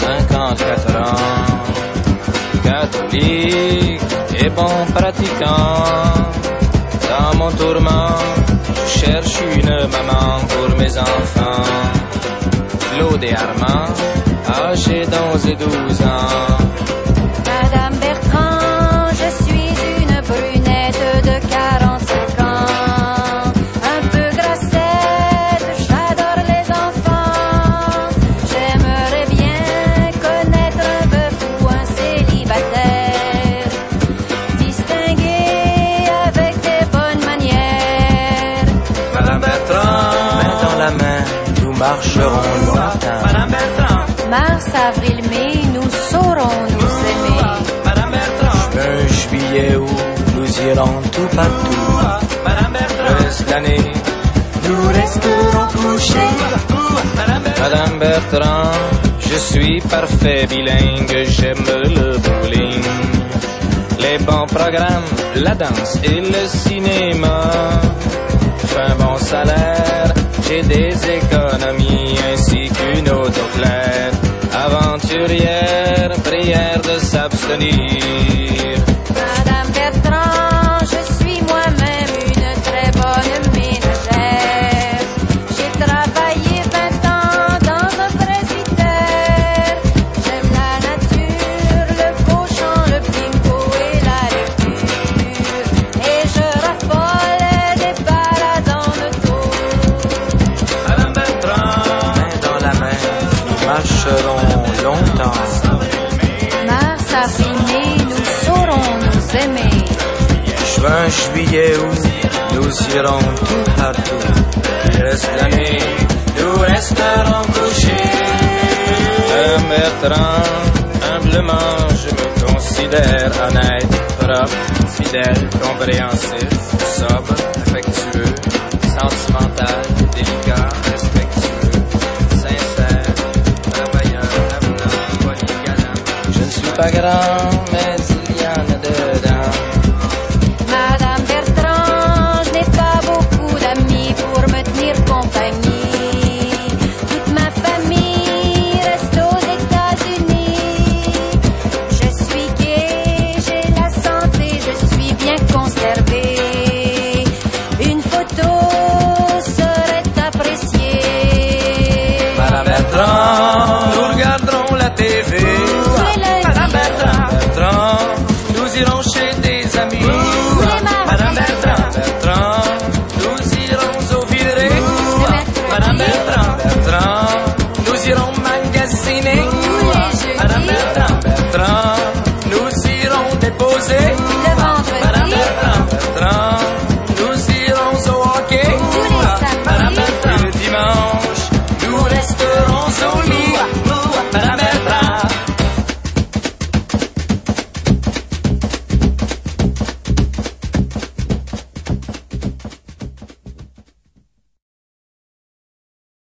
54 ans, catholique et bon pratiquant. Dans mon tourment, je cherche une maman pour mes enfants. Claude et Armand, âgés d'11 et 12 ans. Madame Bertrand, je suis une brunette de 45 ans. Un peu grassette, j'adore les enfants. J'aimerais bien connaître un veuf ou un célibataire, distingué avec des bonnes manières. Madame Bertrand, main dans la main, nous marcherons longtemps. Madame Bertrand, Mars, avril, mai, nous saurons nous aimer. Madame Bertrand, juin, juillet, août, nous irons tout partout. Madame Bertrand, le reste de l'année, nous resterons couchés. Madame Bertrand, je suis parfait bilingue, j'aime le bowling, les bons programmes, la danse et le cinéma. J'ai un bon salaire, j'ai des économies ainsi qu'une auto claire. Aventurière, prière de s'abstenir. Madame Bertrand, je suis moi-même une très bonne ménagère. J'ai travaillé 20 ans dans un presbytère. J'aime la nature, le beau chant, le bingo et la lecture. Et je raffole des balades en auto. Madame Bertrand, main dans la main, nous marcherons longtemps. Mars, avril, mai, nous saurons nous aimer. Juin, juillet, août, nous irons tout partout. Le reste de l'année, nous resterons couchés. Madame Bertrand, humblement, je me considère honnête, propre, fidèle, compréhensif, sobre, affectueux, sentimental, délicat, respectueux, sincère, travailleur, avenant, polygalant. Je ne suis pas grand, mais il y en a dedans. Madame Bertrand, je n'ai pas beaucoup d'amis pour me tenir compagnie. Toute ma famille reste aux États-Unis. Je suis gai, j'ai la santé, je suis bien conservée. Une photo serait appréciée. Madame Bertrand, nous regarderons la TV. Madame Bertrand, nous irons chez des amis. Madame Bertrand, nous irons au Villeray. Madame Bertrand, nous irons magasiner. Madame Bertrand,